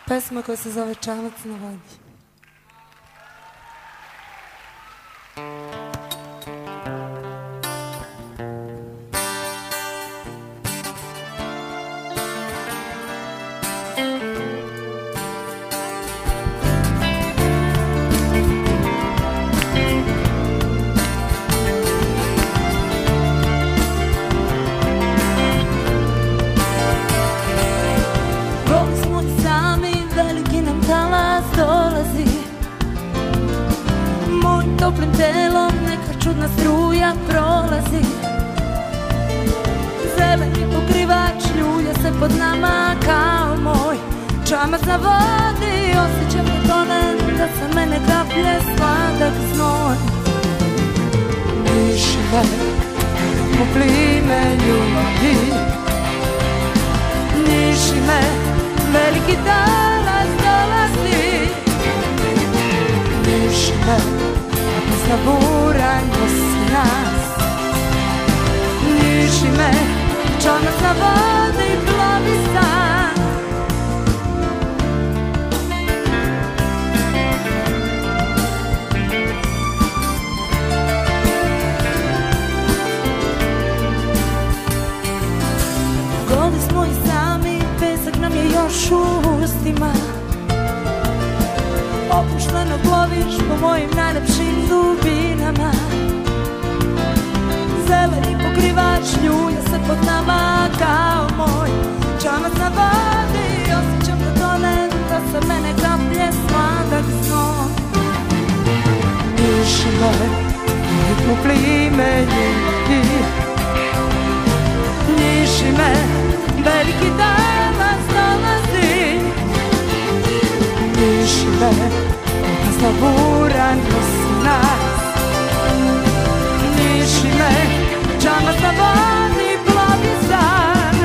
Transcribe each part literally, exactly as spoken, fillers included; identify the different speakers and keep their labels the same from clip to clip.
Speaker 1: Pesma koja se zove Čamac na vodi.
Speaker 2: Toplim telom neka čudna struja prolazi. Zeleni pokrivač ljulja se pod nama kao moj čamac na vodi. Osjećam da tonem, da sa mene kaplje sladak znoj.
Speaker 1: Niši me, popli me ljubavi.
Speaker 2: Niši me, veliki talas dolazi.
Speaker 1: Niši me,
Speaker 2: Zaburan nosi nas. Niši me, čamac na vodi, plavi san. Goli smo i sami, pesak nam je još u ustima. Opušteno ploviš po mojim najlepšim dubinama. Zeleni pokrivač ljulja se pod nama kao moj čamac na vodi. Osjećam da tonem, da sa mene kaplje sladak znoj.
Speaker 1: Niši me, popli me ljubavi.
Speaker 2: Niši me, veliki talas dolazi.
Speaker 1: Niši me, zaburan nosi nas.
Speaker 2: Niši me, čamac na vodi, plavi san.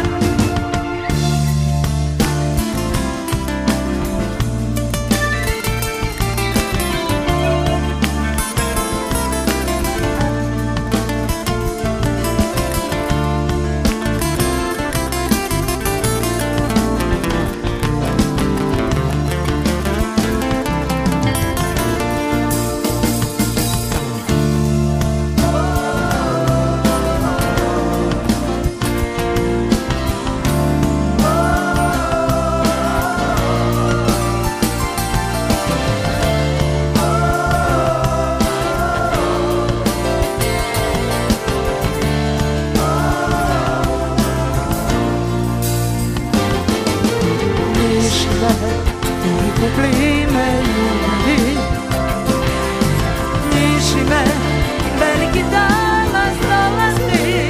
Speaker 1: Popli me ljubavi.
Speaker 2: Niši me, veliki talas dolazi.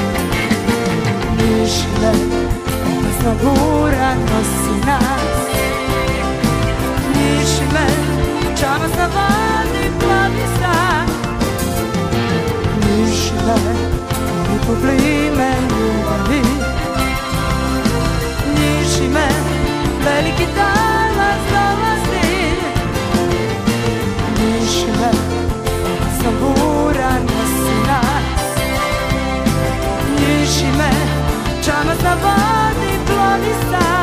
Speaker 1: Niši me, zaburan nosi nas.
Speaker 2: Niši me, čamac na vodi, plavi san.
Speaker 1: Niši me, popli me ljubavi.
Speaker 2: Niši me, veliki talas dolazi.
Speaker 1: Niši me, zaburan nosi nas.
Speaker 2: Niši me, čamac na vodi, plavi san.